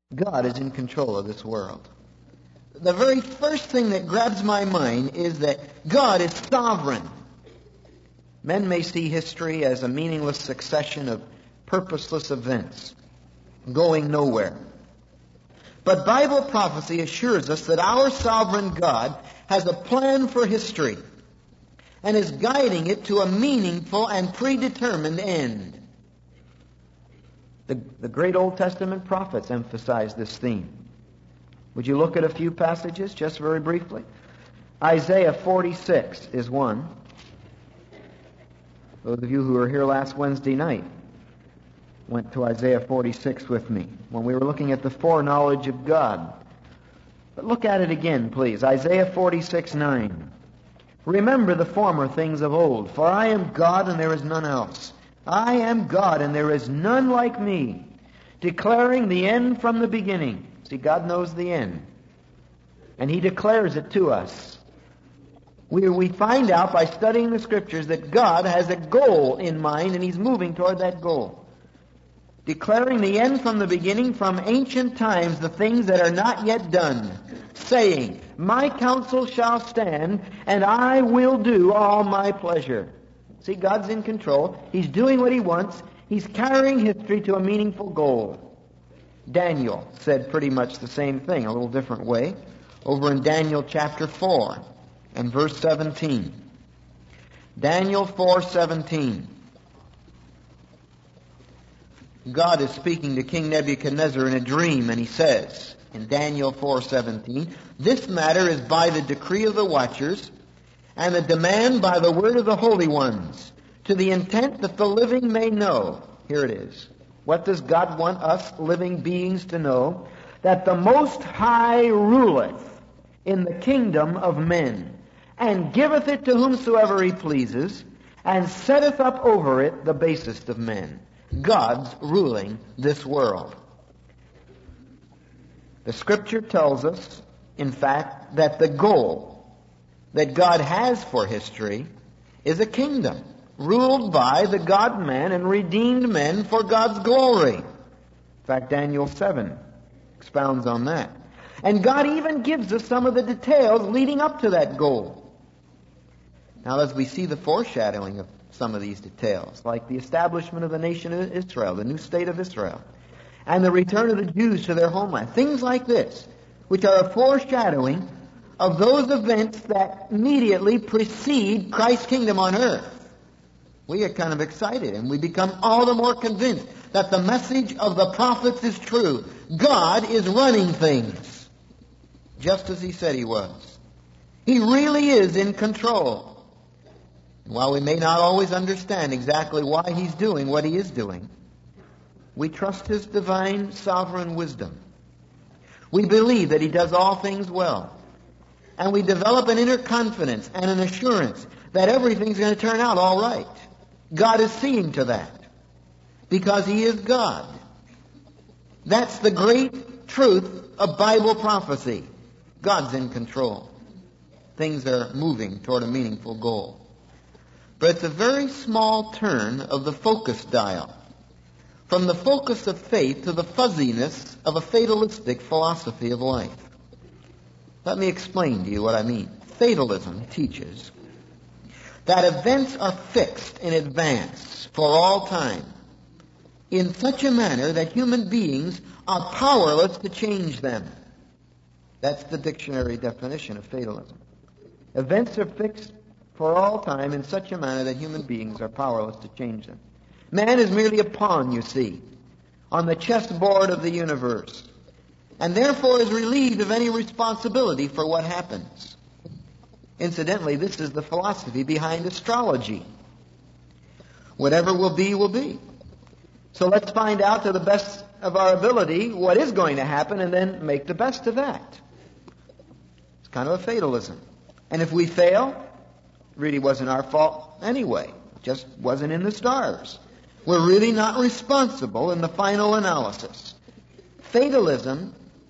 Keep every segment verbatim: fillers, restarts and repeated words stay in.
God is in control of this world. The very first thing that grabs my mind is that God is sovereign. Men may see history as a meaningless succession of purposeless events going nowhere. But Bible prophecy assures us that our sovereign God has a plan for history and is guiding it to a meaningful and predetermined end. The, the great Old Testament prophets emphasize this theme. Would you look at a few passages just very briefly? Isaiah forty-six is one. Those of you who were here last Wednesday night went to Isaiah forty-six with me when we were looking at the foreknowledge of God. But look at it again, please. Isaiah forty-six nine. Remember the former things of old, for I am God and there is none else. I am God and there is none like me, declaring the end from the beginning. See, God knows the end, and He declares it to us. We, we find out by studying the Scriptures that God has a goal in mind, and He's moving toward that goal. Declaring the end from the beginning, from ancient times, the things that are not yet done, saying, my counsel shall stand, and I will do all my pleasure. See, God's in control. He's doing what He wants. He's carrying history to a meaningful goal. Daniel said pretty much the same thing, a little different way, over in Daniel chapter four and verse seventeen. Daniel four seventeen. God is speaking to King Nebuchadnezzar in a dream, and He says in Daniel four seventeen, this matter is by the decree of the watchers, and the demand by the word of the holy ones, to the intent that the living may know. Here it is. What does God want us living beings to know? That the Most High ruleth in the kingdom of men, and giveth it to whomsoever He pleases, and setteth up over it the basest of men. God's ruling this world. The Scripture tells us, in fact, that the goal that God has for history is a kingdom ruled by the God-man and redeemed men for God's glory. In fact, Daniel seven expounds on that. And God even gives us some of the details leading up to that goal. Now, as we see the foreshadowing of some of these details, like the establishment of the nation of Israel, the new state of Israel, and the return of the Jews to their homeland, things like this, which are a foreshadowing of those events that immediately precede Christ's kingdom on earth, we get kind of excited, and we become all the more convinced that the message of the prophets is true. God is running things just as He said He was. He really is in control. And while we may not always understand exactly why He's doing what He is doing, we trust His divine sovereign wisdom. We believe that He does all things well. And we develop an inner confidence and an assurance that everything's going to turn out all right. God is seeing to that because He is God. That's the great truth of Bible prophecy. God's in control. Things are moving toward a meaningful goal. But it's a very small turn of the focus dial, from the focus of faith to the fuzziness of a fatalistic philosophy of life. Let me explain to you what I mean. Fatalism teaches that events are fixed in advance for all time in such a manner that human beings are powerless to change them. That's the dictionary definition of fatalism. Events are fixed for all time in such a manner that human beings are powerless to change them. Man is merely a pawn, you see, on the chessboard of the universe, and therefore is relieved of any responsibility for what happens. Incidentally, this is the philosophy behind astrology. Whatever will be, will be. So let's find out to the best of our ability what is going to happen and then make the best of that. It's kind of a fatalism. And if we fail, it really wasn't our fault anyway. It just wasn't in the stars. We're really not responsible in the final analysis. Fatalism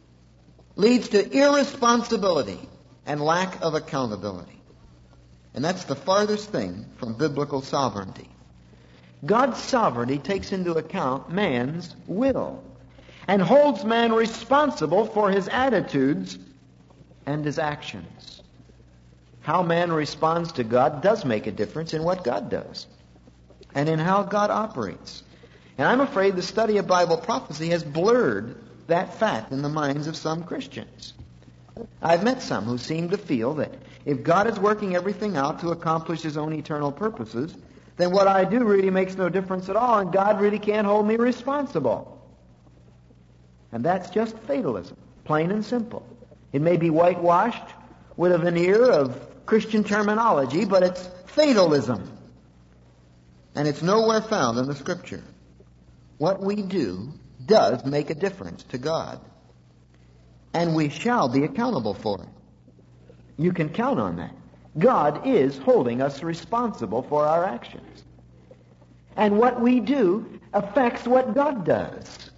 leads to irresponsibility and lack of accountability. And that's the farthest thing from biblical sovereignty. God's sovereignty takes into account man's will. and holds man responsible for his attitudes and his actions. How man responds to God does make a difference in what God does and in how God operates. And I'm afraid the study of Bible prophecy has blurred that fact in the minds of some Christians. I've met some who seem to feel that if God is working everything out to accomplish His own eternal purposes, then what I do really makes no difference at all, and God really can't hold me responsible. And that's just fatalism, plain and simple. It may be whitewashed with a veneer of Christian terminology, but it's fatalism. And it's nowhere found in the Scripture. What we do does make a difference to God. And we shall be accountable for it. You can count on that. God is holding us responsible for our actions. And what we do affects what God does.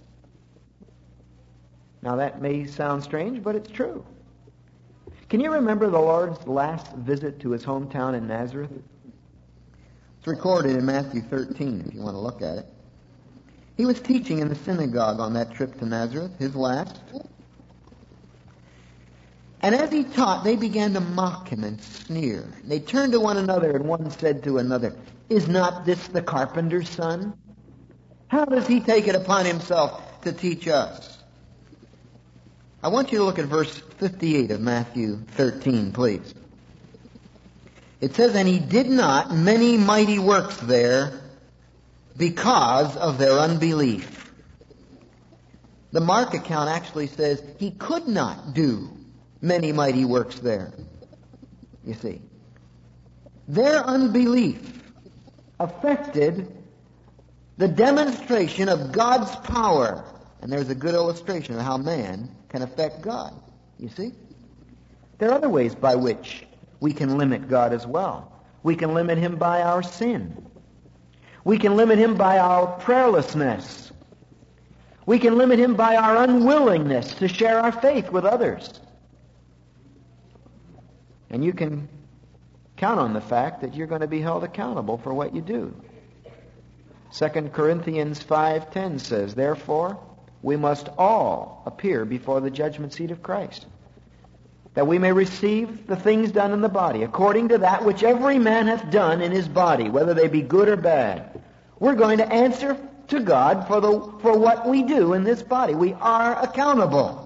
Now that may sound strange, but it's true. Can you remember the Lord's last visit to His hometown in Nazareth? It's recorded in Matthew thirteen, if you want to look at it. He was teaching in the synagogue on that trip to Nazareth, his last. And as he taught, they began to mock him and sneer. They turned to one another, and one said to another, "Is not this the carpenter's son? How does he take it upon himself to teach us?" I want you to look at verse fifty-eight of Matthew thirteen, please. It says, "And he did not many mighty works there because of their unbelief." The Mark account actually says he could not do many mighty works there. You see, their unbelief affected the demonstration of God's power. And there's a good illustration of how man can affect God. You see? There are other ways by which we can limit God as well. We can limit Him by our sin. We can limit Him by our prayerlessness. We can limit Him by our unwillingness to share our faith with others. And you can count on the fact that you're going to be held accountable for what you do. Second Corinthians five ten says, "Therefore, we must all appear before the judgment seat of Christ, that we may receive the things done in the body, according to that which every man hath done in his body, whether they be good or bad." We're going to answer to God for the for what we do in this body. We are accountable.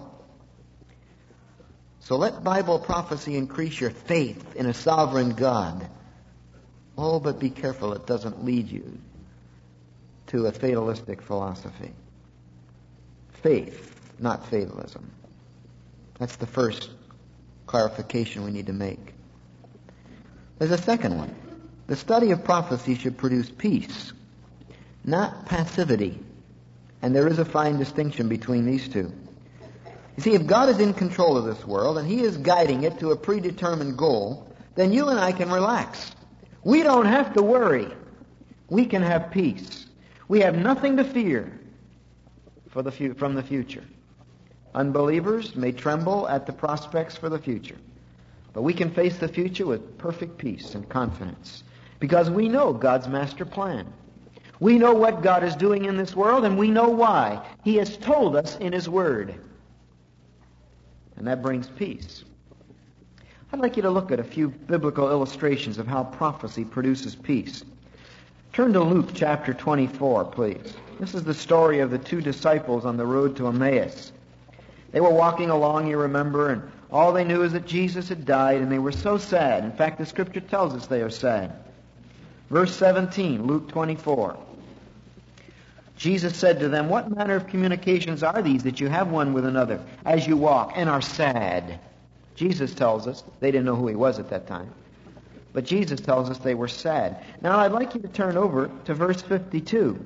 So let Bible prophecy increase your faith in a sovereign God. Oh, but be careful it doesn't lead you to a fatalistic philosophy. Faith, not fatalism. That's the first clarification we need to make. There's a second one. The study of prophecy should produce peace, not passivity. And there is a fine distinction between these two. You see, if God is in control of this world and He is guiding it to a predetermined goal, then you and I can relax. We don't have to worry. We can have peace. We have nothing to fear for the fu- from the future. Unbelievers may tremble at the prospects for the future, but we can face the future with perfect peace and confidence because we know God's master plan. We know what God is doing in this world, and we know why. He has told us in His Word. And that brings peace. I'd like you to look at a few biblical illustrations of how prophecy produces peace. Turn to Luke chapter twenty-four, please. This is the story of the two disciples on the road to Emmaus. They were walking along, you remember, and all they knew is that Jesus had died, and they were so sad. In fact, the Scripture tells us they are sad. Verse seventeen, Luke twenty-four. Jesus said to them, "What manner of communications are these that you have one with another as you walk and are sad?" Jesus tells us, they didn't know who He was at that time, but Jesus tells us they were sad. Now I'd like you to turn over to verse fifty-two.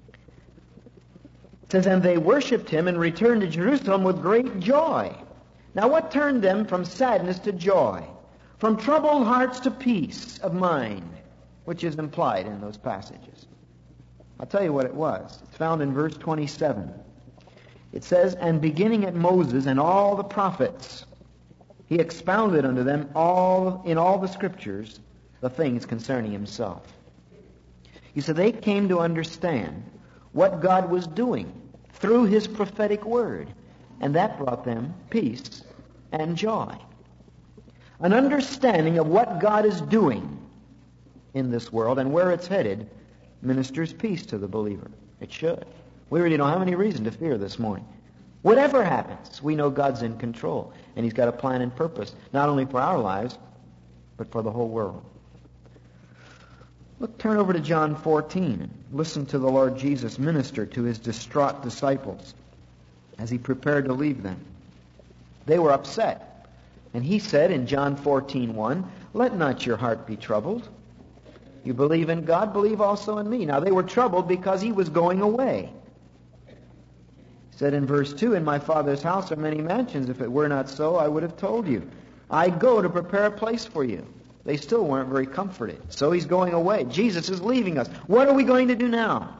It says, "And they worshipped Him and returned to Jerusalem with great joy." Now what turned them from sadness to joy? From troubled hearts to peace of mind, which is implied in those passages. I'll tell you what it was. It's found in verse twenty-seven. It says, "And beginning at Moses and all the prophets, He expounded unto them all in all the Scriptures the things concerning Himself." You see, they came to understand what God was doing through his prophetic word. And that brought them peace and joy. An understanding of what God is doing in this world and where it's headed ministers peace to the believer. It should. We really don't have any reason to fear this morning. Whatever happens, we know God's in control, and he's got a plan and purpose, not only for our lives, but for the whole world. Look, turn over to John fourteen. Listen to the Lord Jesus minister to his distraught disciples as he prepared to leave them. They were upset. And he said in John fourteen one, "Let not your heart be troubled. You believe in God, believe also in me." Now they were troubled because he was going away. He said in verse two, "In my Father's house are many mansions. If it were not so, I would have told you. I go to prepare a place for you." They still weren't very comforted. So he's going away. Jesus is leaving us. What are we going to do now?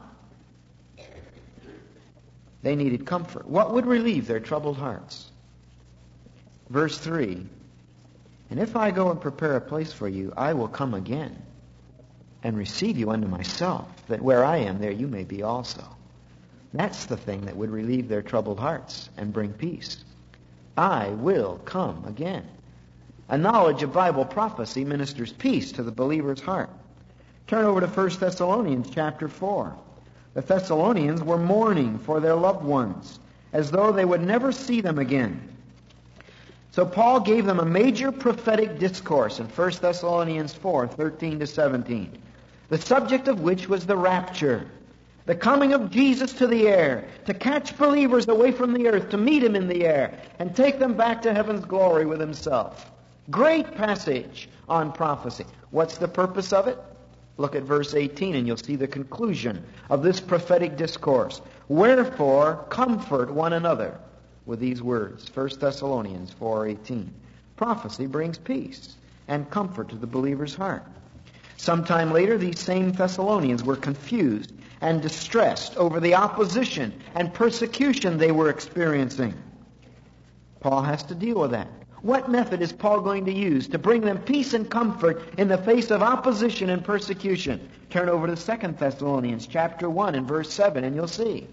They needed comfort. What would relieve their troubled hearts? Verse three, "And if I go and prepare a place for you, I will come again and receive you unto myself, that where I am, there you may be also." That's the thing that would relieve their troubled hearts and bring peace. I will come again. A knowledge of Bible prophecy ministers peace to the believer's heart. Turn over to First Thessalonians chapter four. The Thessalonians were mourning for their loved ones, as though they would never see them again. So Paul gave them a major prophetic discourse in First Thessalonians four, thirteen to seventeen, the subject of which was the rapture, the coming of Jesus to the air, to catch believers away from the earth, to meet him in the air, and take them back to heaven's glory with himself. Great passage on prophecy. What's the purpose of it? Look at verse eighteen and you'll see the conclusion of this prophetic discourse. "Wherefore, comfort one another with these words." First Thessalonians four eighteen. Prophecy brings peace and comfort to the believer's heart. Sometime later, these same Thessalonians were confused and distressed over the opposition and persecution they were experiencing. Paul has to deal with that. What method is Paul going to use to bring them peace and comfort in the face of opposition and persecution? Turn over to Second Thessalonians chapter one and verse seven and you'll see.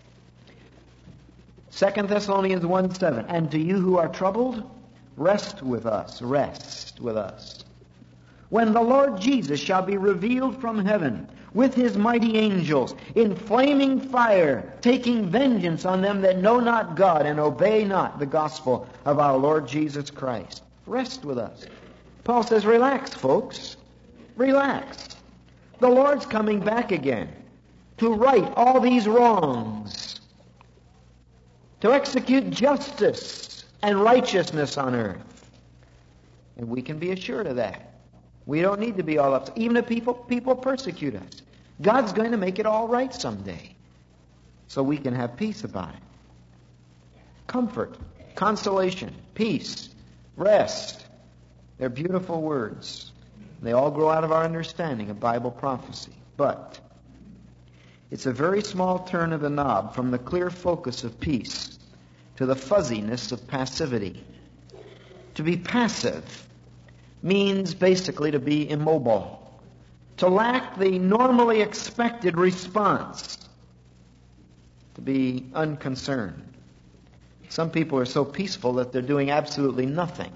Second Thessalonians one seven. "And to you who are troubled, rest with us." Rest with us. "When the Lord Jesus shall be revealed from heaven with his mighty angels in flaming fire, taking vengeance on them that know not God and obey not the gospel of our Lord Jesus Christ." Rest with us. Paul says, relax, folks. Relax. The Lord's coming back again to right all these wrongs, to execute justice and righteousness on earth. And we can be assured of that. We don't need to be all upset. Even if people, people persecute us, God's going to make it all right someday. So we can have peace about it. Comfort, consolation, peace, rest. They're beautiful words. They all grow out of our understanding of Bible prophecy. But it's a very small turn of the knob from the clear focus of peace to the fuzziness of passivity. To be passive means basically to be immobile, to lack the normally expected response, to be unconcerned. Some people are so peaceful that they're doing absolutely nothing.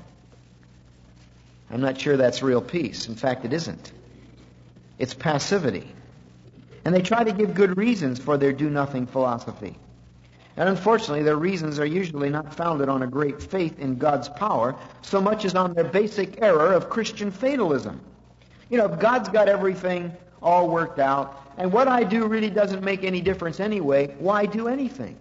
I'm not sure that's real peace. In fact, it isn't. It's passivity. And they try to give good reasons for their do-nothing philosophy. And unfortunately, their reasons are usually not founded on a great faith in God's power, so much as on their basic error of Christian fatalism. You know, if God's got everything all worked out, and what I do really doesn't make any difference anyway, why do anything?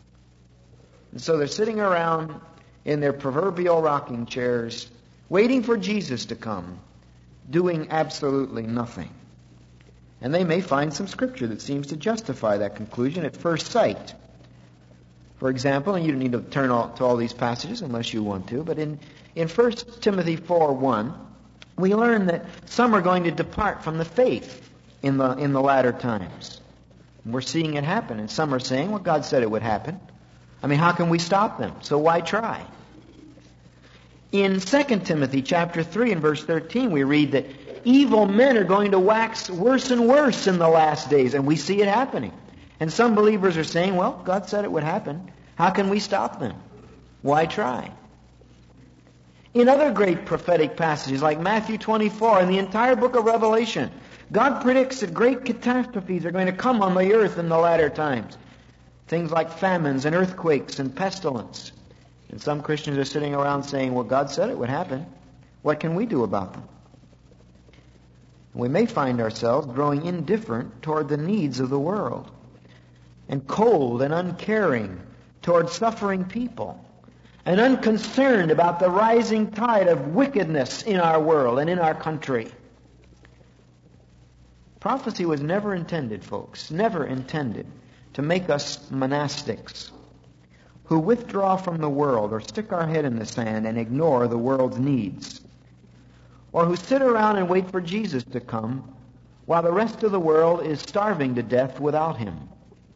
And so they're sitting around in their proverbial rocking chairs, waiting for Jesus to come, doing absolutely nothing. And they may find some scripture that seems to justify that conclusion at first sight. For example, and you don't need to turn all, to all these passages unless you want to, but in, in First Timothy four one, we learn that some are going to depart from the faith in the, in the latter times. And we're seeing it happen, and some are saying, well, God said it would happen. I mean, how can we stop them? So why try? In Second Timothy chapter three and verse thirteen, we read that evil men are going to wax worse and worse in the last days, and we see it happening. And some believers are saying, well, God said it would happen. How can we stop them? Why try? In other great prophetic passages like Matthew twenty-four and the entire book of Revelation, God predicts that great catastrophes are going to come on the earth in the latter times. Things like famines and earthquakes and pestilence. And some Christians are sitting around saying, well, God said it would happen. What can we do about them? We may find ourselves growing indifferent toward the needs of the world, and cold and uncaring toward suffering people, and unconcerned about the rising tide of wickedness in our world and in our country. Prophecy was never intended, folks, never intended to make us monastics who withdraw from the world or stick our head in the sand and ignore the world's needs, or who sit around and wait for Jesus to come while the rest of the world is starving to death without Him.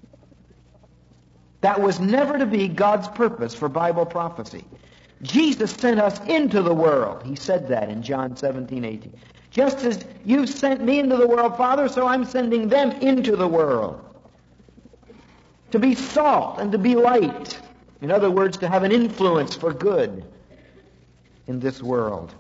That was never to be God's purpose for Bible prophecy. Jesus sent us into the world. He said that in John seventeen eighteen. Just as you've sent me into the world, Father, so I'm sending them into the world. To be salt and to be light. In other words, to have an influence for good in this world.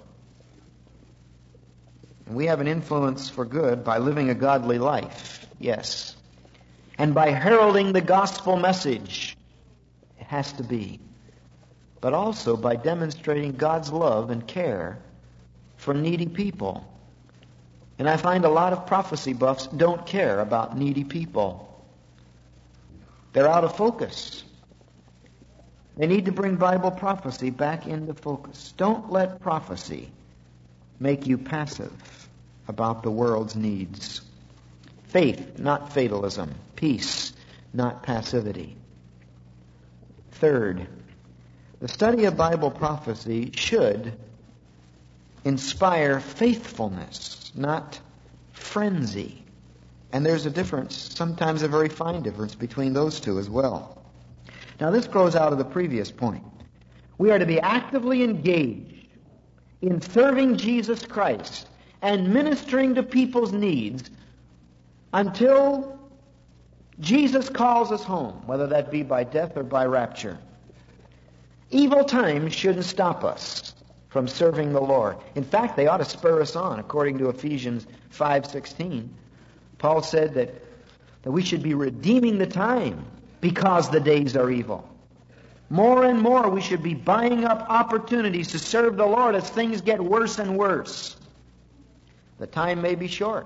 And we have an influence for good by living a godly life, yes. And by heralding the gospel message, it has to be. But also by demonstrating God's love and care for needy people. And I find a lot of prophecy buffs don't care about needy people. They're out of focus. They need to bring Bible prophecy back into focus. Don't let prophecy make you passive about the world's needs. Faith, not fatalism. Peace, not passivity. Third, the study of Bible prophecy should inspire faithfulness, not frenzy. And there's a difference, sometimes a very fine difference, between those two as well. Now this grows out of the previous point. We are to be actively engaged in serving Jesus Christ and ministering to people's needs until Jesus calls us home, whether that be by death or by rapture. Evil times shouldn't stop us from serving the Lord. In fact, they ought to spur us on, according to Ephesians five sixteen. Paul said that, that we should be redeeming the time because the days are evil. More and more we should be buying up opportunities to serve the Lord as things get worse and worse. The time may be short.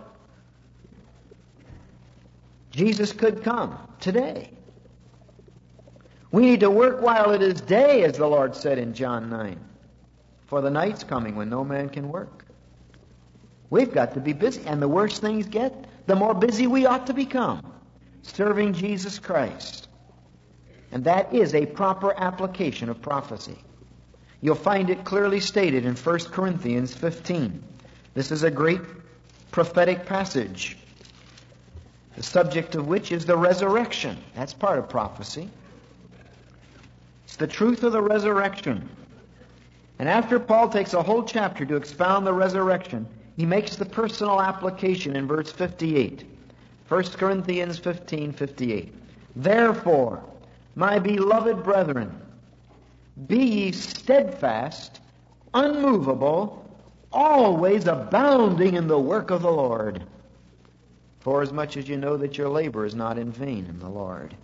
Jesus could come today. We need to work while it is day, as the Lord said in John nine. For the night's coming when no man can work. We've got to be busy. And the worse things get, the more busy we ought to become. Serving Jesus Christ. And that is a proper application of prophecy. You'll find it clearly stated in First Corinthians fifteen. This is a great prophetic passage, the subject of which is the resurrection. That's part of prophecy. It's the truth of the resurrection. And after Paul takes a whole chapter to expound the resurrection, he makes the personal application in verse fifty-eight. First Corinthians fifteen fifty-eight. Therefore, my beloved brethren, be ye steadfast, unmovable, always abounding in the work of the Lord. For as much as you know that your labor is not in vain in the Lord.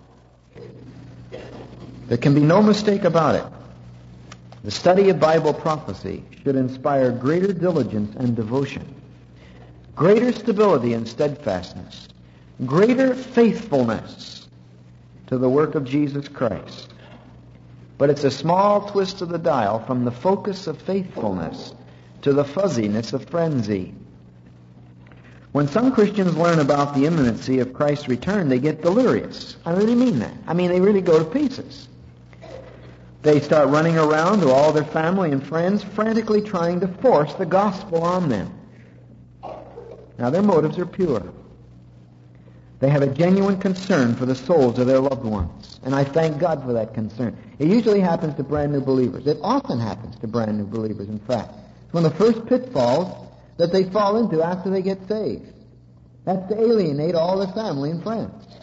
There can be no mistake about it. The study of Bible prophecy should inspire greater diligence and devotion, greater stability and steadfastness, greater faithfulness to the work of Jesus Christ. But it's a small twist of the dial from the focus of faithfulness to the fuzziness of frenzy. When some Christians learn about the imminency of Christ's return, they get delirious. I really mean that. I mean, they really go to pieces. They start running around to all their family and friends, frantically trying to force the gospel on them. Now, their motives are pure. They have a genuine concern for the souls of their loved ones. And I thank God for that concern. It usually happens to brand new believers. It often happens to brand new believers, in fact. It's one of the first pitfalls that they fall into after they get saved. That's to alienate all their family and friends.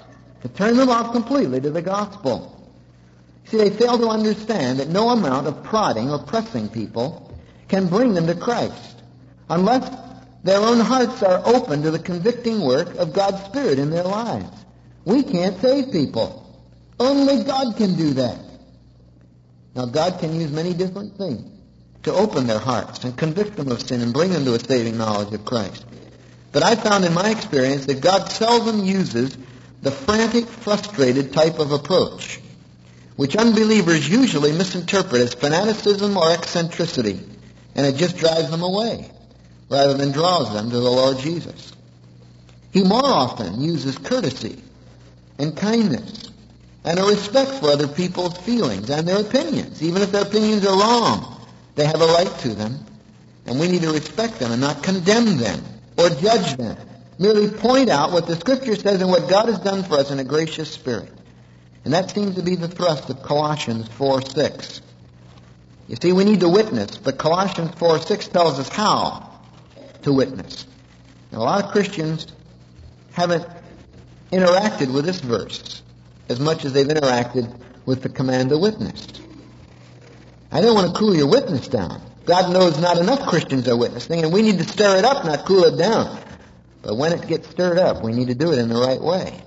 to turn them off completely to the gospel. See, they fail to understand that no amount of prodding or pressing people can bring them to Christ unless their own hearts are open to the convicting work of God's Spirit in their lives. We can't save people. Only God can do that. Now, God can use many different things to open their hearts and convict them of sin and bring them to a saving knowledge of Christ. But I found in my experience that God seldom uses the frantic, frustrated type of approach, which unbelievers usually misinterpret as fanaticism or eccentricity, and it just drives them away rather than draws them to the Lord Jesus. He more often uses courtesy and kindness and a respect for other people's feelings and their opinions. Even if their opinions are wrong, they have a right to them, and we need to respect them and not condemn them or judge them. Merely point out what the Scripture says and what God has done for us in a gracious spirit. And that seems to be the thrust of Colossians four six. You see, we need to witness, but Colossians four six tells us how to witness. Now, a lot of Christians haven't interacted with this verse as much as they've interacted with the command to witness. I don't want to cool your witness down. God knows not enough Christians are witnessing, and we need to stir it up, not cool it down. But when it gets stirred up, we need to do it in the right way.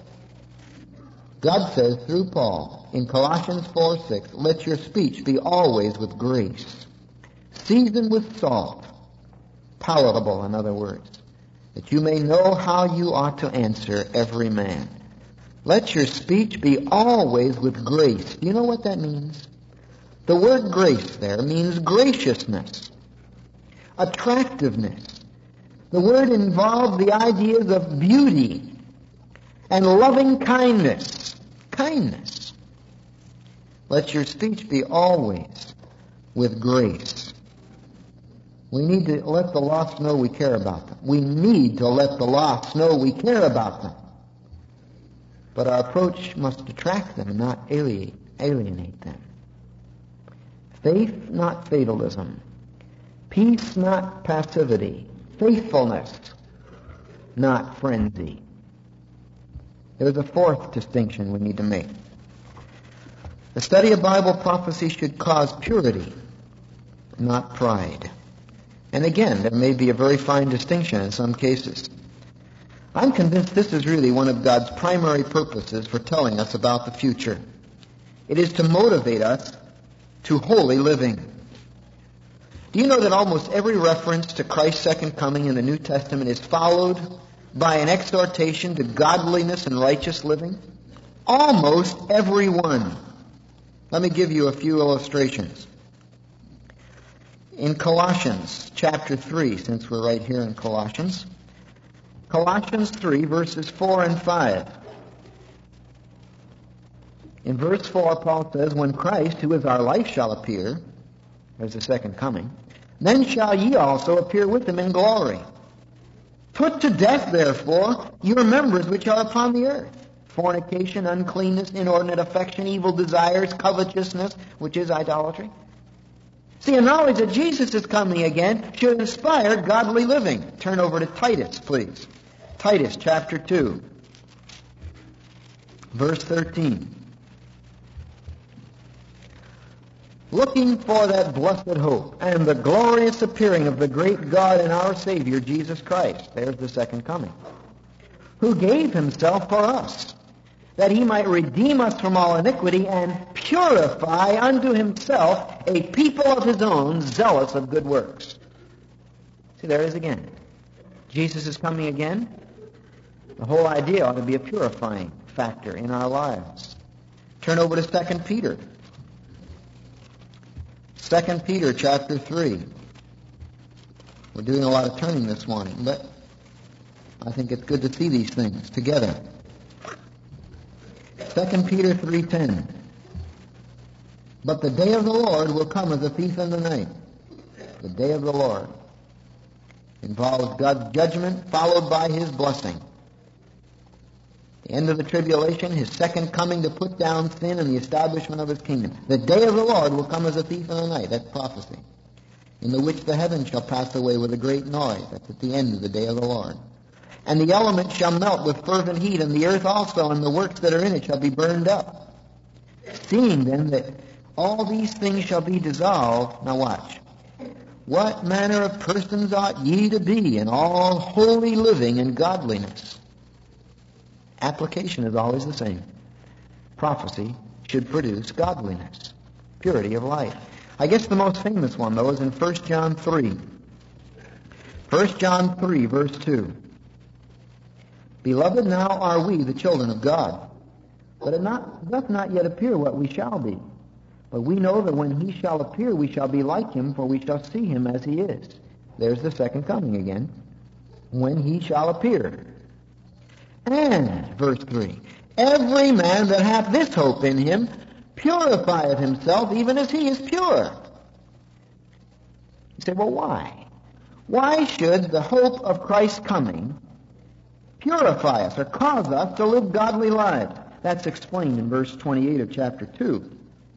God says through Paul in Colossians four six, let your speech be always with grace, seasoned with salt, palatable, in other words, that you may know how you ought to answer every man. Let your speech be always with grace. Do you know what that means? The word grace there means graciousness, attractiveness. The word involves the ideas of beauty and loving kindness. Kindness. Let your speech be always with grace. We need to let the lost know we care about them. We need to let the lost know we care about them. But our approach must attract them and not alienate, alienate them. Faith, not fatalism. Peace, not passivity. Faithfulness, not frenzy. There's a fourth distinction we need to make. The study of Bible prophecy should cause purity, not pride. And again, there may be a very fine distinction in some cases. I'm convinced this is really one of God's primary purposes for telling us about the future. It is to motivate us to holy living. Do you know that almost every reference to Christ's second coming in the New Testament is followed by an exhortation to godliness and righteous living? Almost every one. Let me give you a few illustrations. In Colossians chapter three, since we're right here in Colossians, Colossians three, verses four and five. In verse four, Paul says, when Christ, who is our life, shall appear, there's the second coming, then shall ye also appear with him in glory. Put to death, therefore, your members which are upon the earth, fornication, uncleanness, inordinate affection, evil desires, covetousness, which is idolatry. See, a knowledge that Jesus is coming again should inspire godly living. Turn over to Titus, please. Titus chapter two, verse thirteen. Looking for that blessed hope and the glorious appearing of the great God and our Savior, Jesus Christ. There's the second coming. Who gave himself for us, that he might redeem us from all iniquity and purify unto himself a people of his own, zealous of good works. See, there it is again. Jesus is coming again. The whole idea ought to be a purifying factor in our lives. Turn over to Second Peter. Second Peter chapter three. We're doing a lot of turning this morning, but I think it's good to see these things together. Second Peter three ten. But the day of the Lord will come as a thief in the night. The day of the Lord involves God's judgment followed by his blessing. The end of the tribulation, his second coming to put down sin and the establishment of his kingdom. The day of the Lord will come as a thief in the night. That's prophecy. In the which the heavens shall pass away with a great noise. That's at the end of the day of the Lord. And the elements shall melt with fervent heat, and the earth also and the works that are in it shall be burned up. Seeing then that all these things shall be dissolved, now watch. What manner of persons ought ye to be in all holy living and godliness? Application is always the same. Prophecy should produce godliness, purity of life. I guess the most famous one, though, is in First John three. First John three, verse two. Beloved, now are we the children of God, but it not, doth not yet appear what we shall be. But we know that when he shall appear, we shall be like him, for we shall see him as he is. There's the second coming again. When he shall appear. And, verse three, every man that hath this hope in him purifieth himself even as he is pure. You say, well, why? Why should the hope of Christ's coming purify us or cause us to live godly lives? That's explained in verse twenty-eight of chapter two.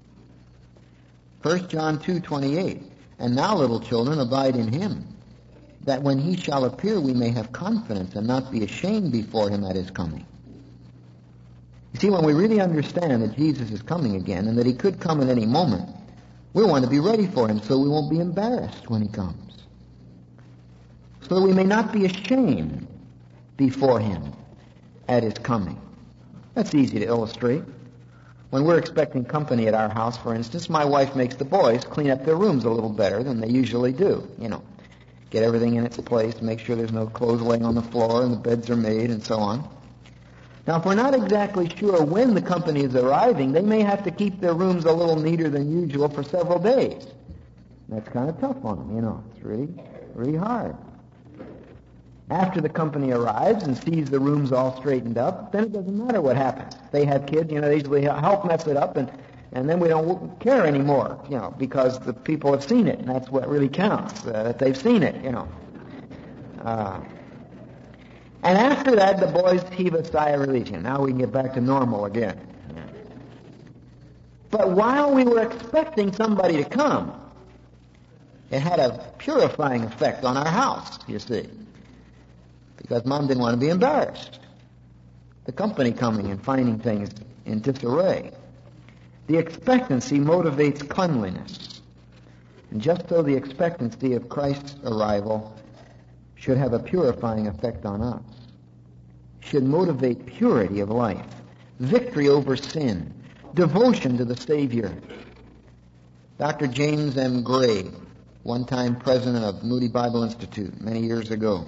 First John two twenty-eight. And now, little children, abide in him, that when he shall appear we may have confidence and not be ashamed before him at his coming. You see, when we really understand that Jesus is coming again and that he could come at any moment, we want to be ready for him so we won't be embarrassed when he comes. So that we may not be ashamed before him at his coming. That's easy to illustrate. When we're expecting company at our house, for instance, my wife makes the boys clean up their rooms a little better than they usually do. You know, get everything in its place, make sure there's no clothes laying on the floor and the beds are made and so on. Now, if we're not exactly sure when the company is arriving, they may have to keep their rooms a little neater than usual for several days. That's kind of tough on them, you know. It's really, really hard. After the company arrives and sees the rooms all straightened up, then it doesn't matter what happens. If they have kids, you know, they usually help mess it up, and, and then we don't care anymore, you know, because the people have seen it, and that's what really counts, uh, that they've seen it, you know. Uh, and after that, the boys heave a sigh of relief. Now we can get back to normal again. But while we were expecting somebody to come, it had a purifying effect on our house, you see. Because Mom didn't want to be embarrassed. The company coming and finding things in disarray. The expectancy motivates cleanliness. And just so the expectancy of Christ's arrival should have a purifying effect on us, should motivate purity of life, victory over sin, devotion to the Savior. Doctor James M. Gray, one-time president of Moody Bible Institute many years ago,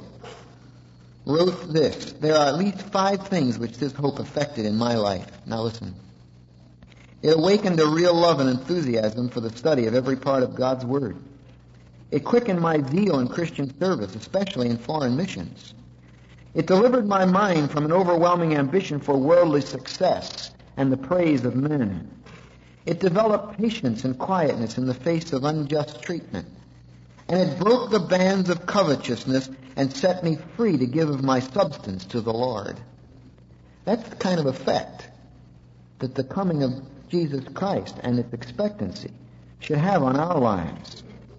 wrote this: there are at least five things which this hope affected in my life. Now listen. It awakened a real love and enthusiasm for the study of every part of God's Word. It quickened my zeal in Christian service, especially in foreign missions. It delivered my mind from an overwhelming ambition for worldly success and the praise of men. It developed patience and quietness in the face of unjust treatment. And it broke the bands of covetousness and set me free to give of my substance to the Lord. That's the kind of effect that the coming of Jesus Christ and its expectancy should have on our lives.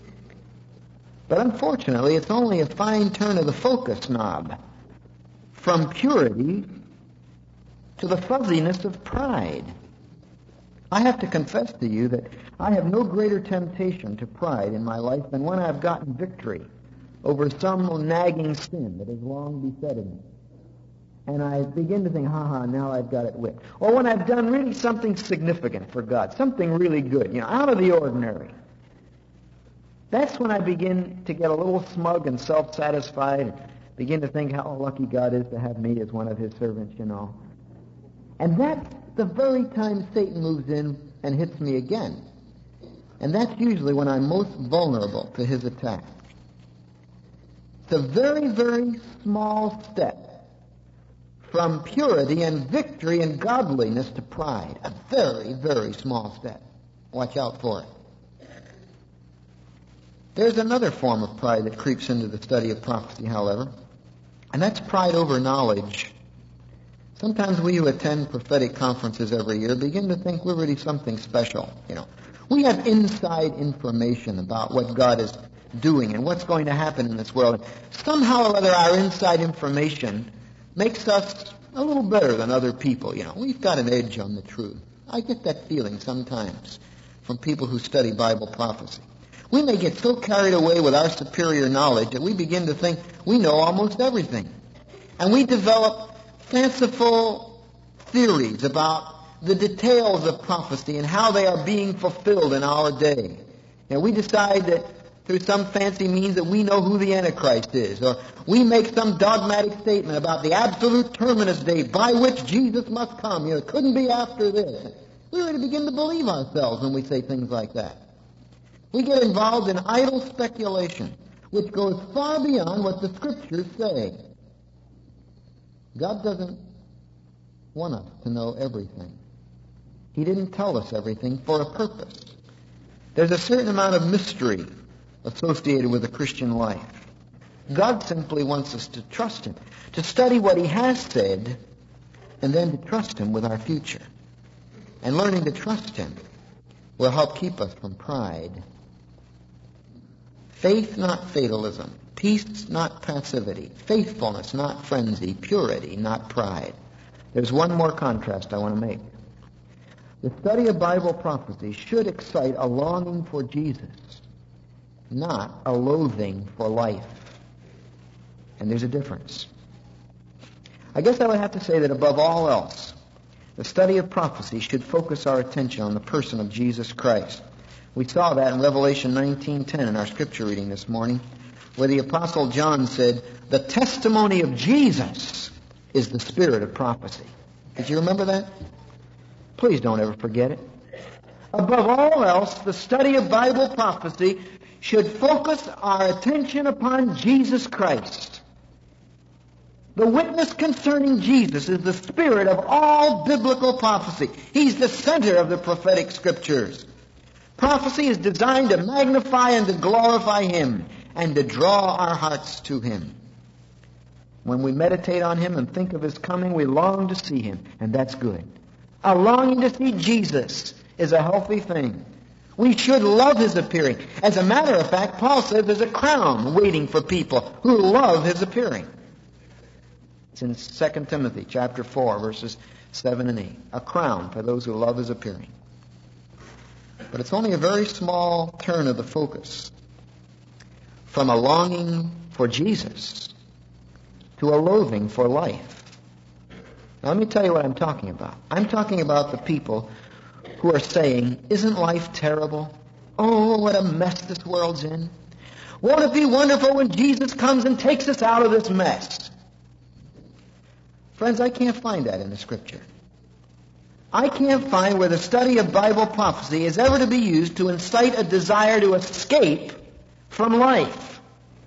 But unfortunately, it's only a fine turn of the focus knob from purity to the fuzziness of pride. I have to confess to you that I have no greater temptation to pride in my life than when I've gotten victory over some nagging sin that has long besetted me. And I begin to think, ha ha, now I've got it whipped. Or when I've done really something significant for God, something really good, you know, out of the ordinary. That's when I begin to get a little smug and self-satisfied and begin to think how lucky God is to have me as one of his servants, you know. And that's the very time Satan moves in and hits me again. And that's usually when I'm most vulnerable to his attack. It's a very, very small step from purity and victory and godliness to pride. A very, very small step. Watch out for it. There's another form of pride that creeps into the study of prophecy, however, and that's pride over knowledge. Sometimes we who attend prophetic conferences every year begin to think we're really something special, you know. We have inside information about what God has doing and what's going to happen in this world. And somehow or other our inside information makes us a little better than other people. You know, we've got an edge on the truth. I get that feeling sometimes from people who study Bible prophecy. We may get so carried away with our superior knowledge that we begin to think we know almost everything. And we develop fanciful theories about the details of prophecy and how they are being fulfilled in our day. And we decide that through some fancy means that we know who the Antichrist is, or we make some dogmatic statement about the absolute terminus date by which Jesus must come. You know, it couldn't be after this. We really begin to believe ourselves when we say things like that. We get involved in idle speculation, which goes far beyond what the Scriptures say. God doesn't want us to know everything. He didn't tell us everything for a purpose. There's a certain amount of mystery associated with the Christian life. God simply wants us to trust Him, to study what He has said, and then to trust Him with our future. And learning to trust Him will help keep us from pride. Faith, not fatalism. Peace, not passivity. Faithfulness, not frenzy. Purity, not pride. There's one more contrast I want to make. The study of Bible prophecy should excite a longing for Jesus, not a loathing for life. And there's a difference. I guess I would have to say that above all else, the study of prophecy should focus our attention on the person of Jesus Christ. We saw that in Revelation nineteen ten in our scripture reading this morning, where the Apostle John said, the testimony of Jesus is the spirit of prophecy. Did you remember that? Please don't ever forget it. Above all else, the study of Bible prophecy should focus our attention upon Jesus Christ. The witness concerning Jesus is the spirit of all biblical prophecy. He's the center of the prophetic scriptures. Prophecy is designed to magnify and to glorify Him and to draw our hearts to Him. When we meditate on Him and think of His coming, we long to see Him, and that's good. A longing to see Jesus is a healthy thing. We should love His appearing. As a matter of fact, Paul says there's a crown waiting for people who love His appearing. It's in Second Timothy chapter four, verses seven and eight. A crown for those who love His appearing. But it's only a very small turn of the focus from a longing for Jesus to a loathing for life. Now, let me tell you what I'm talking about. I'm talking about the people who are saying, isn't life terrible? Oh, what a mess this world's in. Won't it be wonderful when Jesus comes and takes us out of this mess? Friends, I can't find that in the Scripture. I can't find where the study of Bible prophecy is ever to be used to incite a desire to escape from life.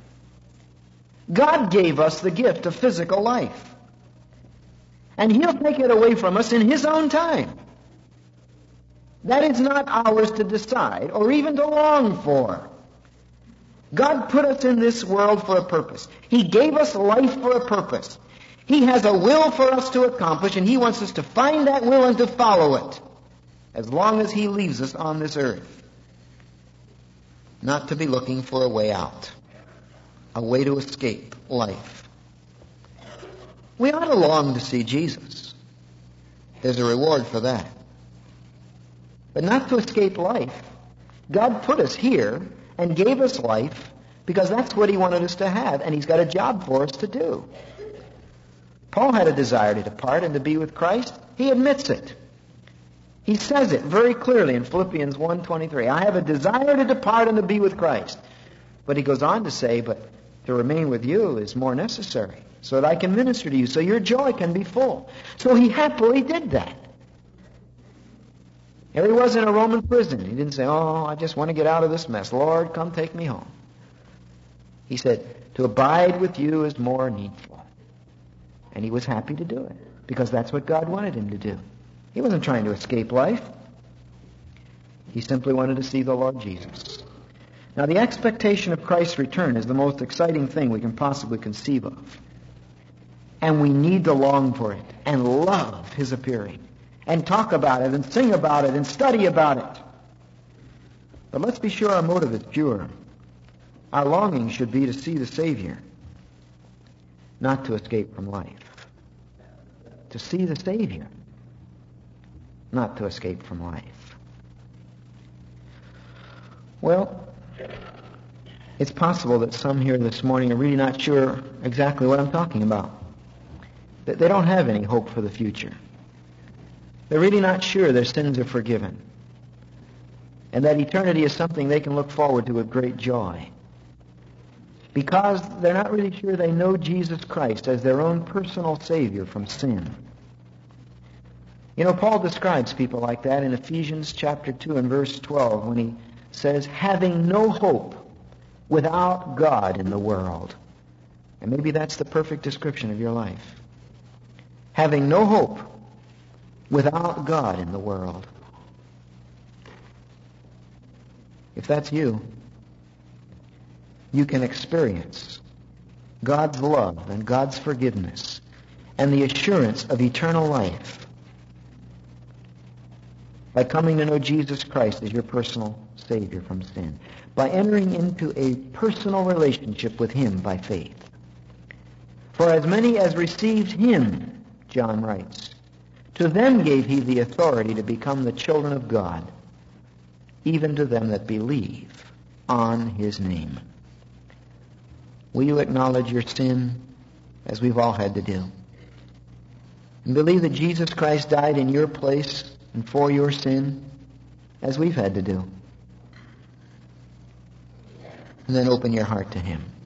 God gave us the gift of physical life. And He'll take it away from us in His own time. That is not ours to decide or even to long for. God put us in this world for a purpose. He gave us life for a purpose. He has a will for us to accomplish, and He wants us to find that will and to follow it as long as He leaves us on this earth. Not to be looking for a way out, a way to escape life. We ought to long to see Jesus. There's a reward for that. But not to escape life. God put us here and gave us life because that's what He wanted us to have, and He's got a job for us to do. Paul had a desire to depart and to be with Christ. He admits it. He says it very clearly in Philippians one twenty-three. I have a desire to depart and to be with Christ. But he goes on to say, but to remain with you is more necessary, so that I can minister to you, so your joy can be full. So he happily did that. Here he was in a Roman prison. He didn't say, oh, I just want to get out of this mess. Lord, come take me home. He said, to abide with you is more needful. And he was happy to do it, because that's what God wanted him to do. He wasn't trying to escape life. He simply wanted to see the Lord Jesus. Now, the expectation of Christ's return is the most exciting thing we can possibly conceive of. And we need to long for it and love His appearing and talk about it and sing about it and study about it. But let's be sure our motive is pure. Our longing should be to see the Savior, not to escape from life. To see the Savior, not to escape from life. Well, it's possible that some here this morning are really not sure exactly what I'm talking about. That they don't have any hope for the future. They're really not sure their sins are forgiven. And that eternity is something they can look forward to with great joy. Because they're not really sure they know Jesus Christ as their own personal Savior from sin. You know, Paul describes people like that in Ephesians chapter two and verse twelve when he says, having no hope without God in the world. And maybe that's the perfect description of your life. Having no hope without God in the world. If that's you, you can experience God's love and God's forgiveness and the assurance of eternal life by coming to know Jesus Christ as your personal Savior from sin, by entering into a personal relationship with Him by faith. For as many as received Him, John writes, to them gave He the authority to become the children of God, even to them that believe on His name. Will you acknowledge your sin as we've all had to do? And believe that Jesus Christ died in your place and for your sin as we've had to do? And then open your heart to Him.